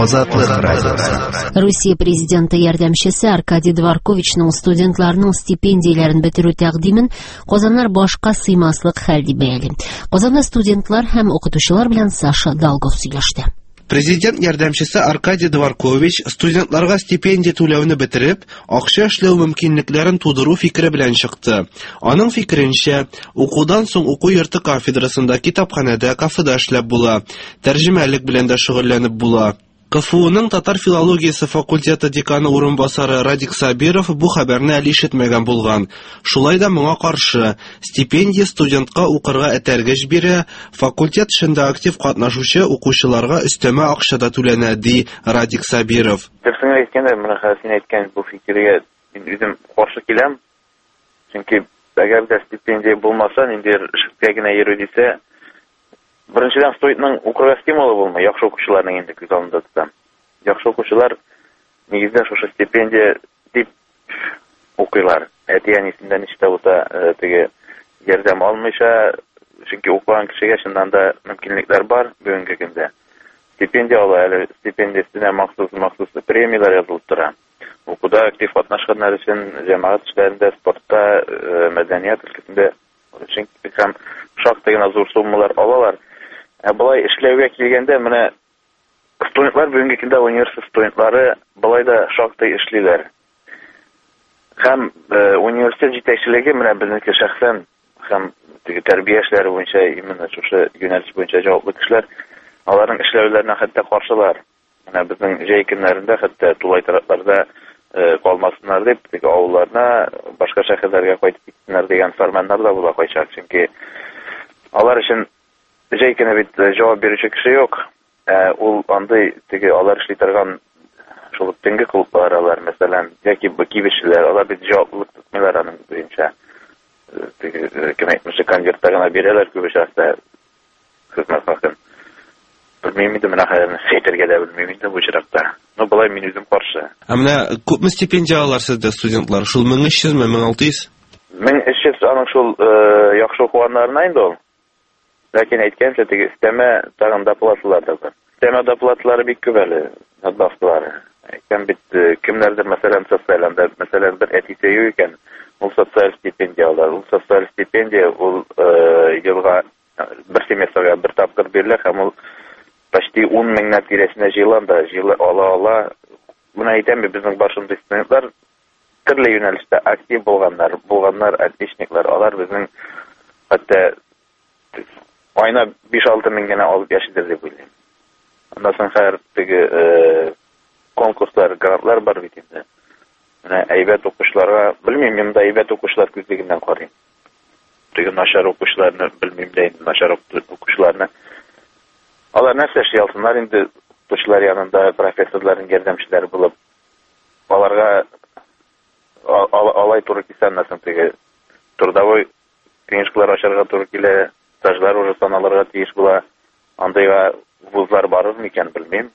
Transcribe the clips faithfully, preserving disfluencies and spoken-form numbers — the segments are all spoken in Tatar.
Азатлык радиосы. Русия президенты ярдәмчесе Аркадий Дворковичның студентларның стипендияләрен бетерү тәкъдимен Казаннар башка сыймаслык хәл дип бәяли. Казанда студентлар һәм укытучылар белән Саша Долгов сөйләште. Президент ярдәмчесе Аркадий Дворкович студентларга стипендия түләүне бетереп, акча эшләү мөмкинлекләрен тудыру фикере белән чыкты. Аның фикеренчә, укудан соң уку йорты кафедрасында, китапханәдә, кафеда эшләп була, тәрҗемәлек белән дә шөгыльләнеп була. КФУның татар филологиясе факультеты деканы урынбасары Радик Сабиров бу хәбәрне әле ишетмәгән булган. Шулай да моңа каршы стипендия студентка укырга этәргеч бирә, факультет эшендә актив катнашучы укучыларга өстәмә акчада түләнә, ди Радик Сабиров. Дөресен әйткәндә, менә хәзер әйткән бу фикергә мин үзем каршы киләм. Чөнки әгәр дә стипендия булмаса, инде эшкә генә йөрү дисә, Беренчедән студентның укырга стимулы булмый, яхшы укучыларның инде күз алдында тотам. Яхшы укучылар нигездә шушы стипендия дип укыйлар. Әти-әнисеннән ничә булса теге ярдәм алмыйча, чөнки укыган кешегә шуннан да мөмкинлекләр бар бүгенге көндә. Стипендия ала, әле стипендиясенә махсус махсус премиялар язылып тора. Укуда актив катнашканнар өчен җәмәгать эшләрендә, спортта, мәдәният өлкәсендә өчен һәм шактый гына зур суммалар алалар. Былай эшләүгә килгәндә, менә студентлар бүгенге көндә университет студентлары былай да шактый эшлиләр. Һәм университет җитәкчелеге менә безнеке шәхсән һәм теге тәрбия эшләре буенча, именно шушы юнәлеш буенча җаваплы кешеләр, аларның эшләүләренә хәтта каршылар. Менә безнең җәй көннәрендә хәтта тулай тарафларда калмасыннар дип, теге авылларына, башка шәһәрләргә кайтып китсеннәр дигән фәрманнар да була кайчак. Чөнки алар өчен җәй көне бит җавап бирүче кеше юк. Ул андый теге алар эшли торган шул төнге клублар алар, мәсәлән, яки кибетчеләр, алар бит җаваплылык тотмыйлар аның буенча. Теге кем әйтмешә, конвертта гына бирәләр күбешәсе хезмәт хакын. Белмим инде, менә хәзер әйтергә дә белмим инде бу чиракта. Ну, былай мин үзем каршы. Ә менә күпме стипендия алар сездә студентлар? Шул мең өч йөзме, мең алты йөз? мең өч йөз аның шул яхшы укыганнарына инде ул. Ләкин әйткәнчә, теге өстәмә тагын доплаталар да бар. Өстәмә доплаталары бик күп әле, надбавкалары. Әйткән бит, кемнәрдер, мәсәлән, социаль, мәсәлән, бер әтисе юк икән, ул социаль стипендия ала. Ул социаль стипендия ул елга бер семестрга бер тапкыр бирелә, һәм ул почти ун меңнән тирәсенә җыелган да, җыела ала-ала. Менә әйтәм бит, безнең баршында студентлар төрле юнәлештә актив булганнар, булганнар, отличниклар, алар безнең хәтта айна биш-алты мең генә алып яшидер дип уйлыйм. Андан соң хәзер теге конкурслар, грантлар бар бит инде. Менә әйбәт укучыларга, белмим, монда әйбәт укучылар күзлегеннән карыйм. Теге начар укучыларны белмим дә инде, начар укучыларны. Алар нәрсә эшли алсыннар инде, укучылар янында профессорларның ярдәмчеләре булып, аларга алай туры кисәнмәсен, теге трудовой книжкалар ачарга туры килә. Стажлар уже саналарга тиеш була. Андайга вузлар барыр микән, белмим.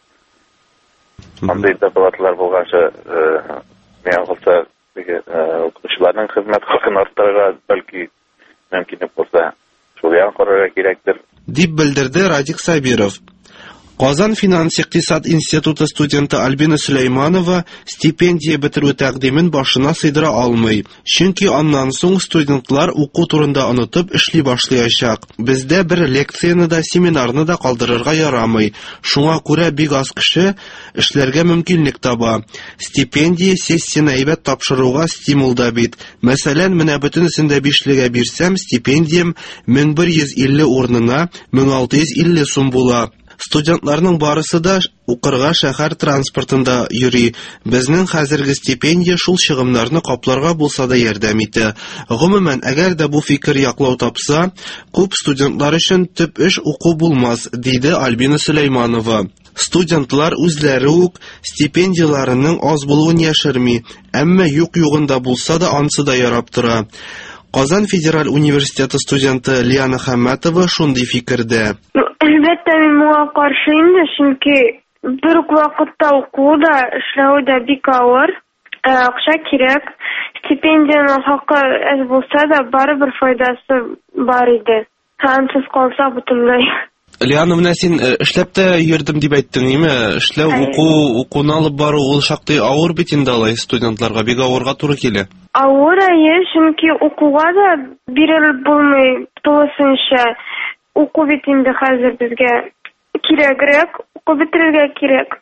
Андый доплаталар булганча, мен булса, теге укучыларның хезмәт хакын арттырырга бәлки мөмкинлек булса, шул ягын карарга кирәктер, дип белдерде Радик Сабиров. Казан финанс-икътисад институты студенты Альбина Сөләйманова стипендия бетерү тәкъдимен башына сыйдыра алмый. Чөнки аннан соң студентлар уку турында онытып эшли башлаячак. Бездә бер лекцияны да, семинарны да калдырырга ярамый. Шуңа күрә бик аз кеше эшләргә мөмкинлек таба. Стипендия сессияны әйбәт тапшыруга стимул да бит. Мәсәлән, менә бөтенесен дә бишлегә бирсәм, стипендиям мең бер йөз илле урынына мең алты йөз илле сум була. Студентларның барысы да укырга шәһәр транспортында йөри. Безнең хәзерге стипендия шул чыгымнарны капларга булса да ярдәм итә. Гомумән, әгәр дә бу фикер яклау тапса, күп студентлар өчен төп эш уку булмас, диде Альбина Сөләйманова. Студентлар үзләре үк стипендияларының аз булуын яшерми, әмма юк-югында булса да ансы да ярап тора. Казан федераль университеты студенты Лиана Хамматова шундый фикердә. Әлбәттә, мин моңа каршы инде, чөнки бер үк вакытта укуу да, эшләү дә бик авыр, акча кирәк. Стипендияның хакы әз булса да, барыбер файдасы бар иде. Һәмсез калса бөтенләй. Лиана, менә син эшләп тә йөрдем дип әйттең, ниме? Эшләү, уку, укуны алып бару ул шактый авыр бит инде алай студентларга, бик авырга туры килә. Авыр, әйе, чөнки укуга да бирелеп булмый тулысынча. Уку бит инде хәзер безгә кирәгрәк, уку бетерергә кирәк.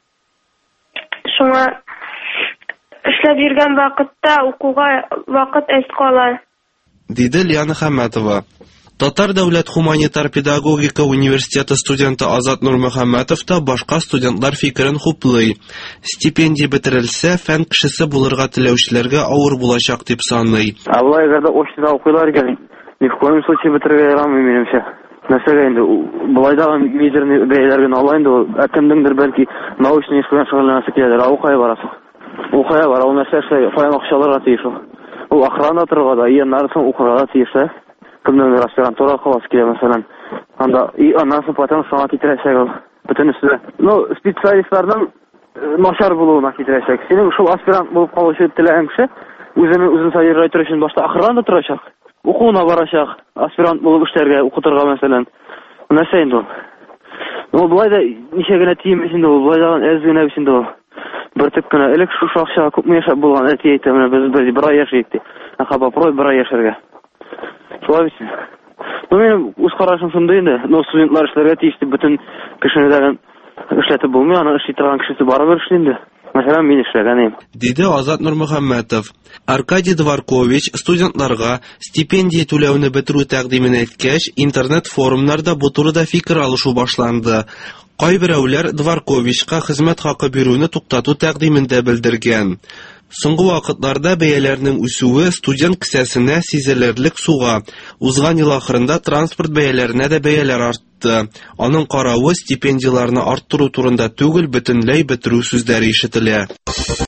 Шуңа эшләп йөргән вакытта укуга вакыт әз кала. Диде Лиана Хәмәтова. Татар дәүләт гуманитар педагогика университеты студенты Азат Нурмөхәммәтов та башка студентлар фикерен хуплый. Стипендия бетерелсә, фән кешесе булырга теләүчеләргә авыр булачак дип саный. Аллай гәрдә очта укыйлар икән. Ни в коем случае бетергә ярамый минемчә. Нәрсәгә инде булай да мизерный бәяләргә ала инде ул кемдеңдер бәлки научный эш белән шөгыльләнәсе киләдер. Укая барасы. Укая бара, ул нәрсә эшләй, файн акчаларга тиеш ул. Ул охрана торырга да, яннары соң укырга тиеш. Кемнеңдер аспирантура кыласы килә мәсәлән. Анда и аннан соң потом саңа китерәчәк ул. Бөтен үсте. Ну, специалистларның начар булуына китерәчәк. Синең шул аспирант булып калучы теләгән кеше үзенең үзен содержать итү өчен башта охрана торачак. Укуына барачак. Аспирант булып эшләргә, укытырга мәсәлән. Нәрсә инде ул? Ну, булай да ничә генә тием өчен ул, булай да әз генә өчен ул. Бер төп кенә элек шу шакча күпме яшәп булган әти әйтә, менә без бер бер ай яшәйек ди. Аха, попробуй бер ай яшәргә. Шулай бит. Ну, минем үз карашым шундый инде. Ну, студентлар эшләргә тиеш дип бөтен кешене дә эшләтеп булмый, аны эшли торган кешесе барыбер эшли инде. Мәсәлән, мин эшләгәнем. Диде Азат Нурмөхәммәтов. Аркадий Дворкович студентларга стипендия түләүне бетерү тәкъдимен әйткәч, интернет-форумнарда бу турыда фикер алышу башланды. Кайберәүләр Дворковичка хезмәт хакы бирүне туктату тәкъдимен дә белдергән. Соңгы вакытларда бәяләрнең үсүе студент кесәсенә сизелерлек суга. Узган ел ахырында транспорт бәяләренә дә бәяләр артты. Аның каравы стипендияларны арттыру турында түгел, бөтенләй бетерү сүзләре ишетелә.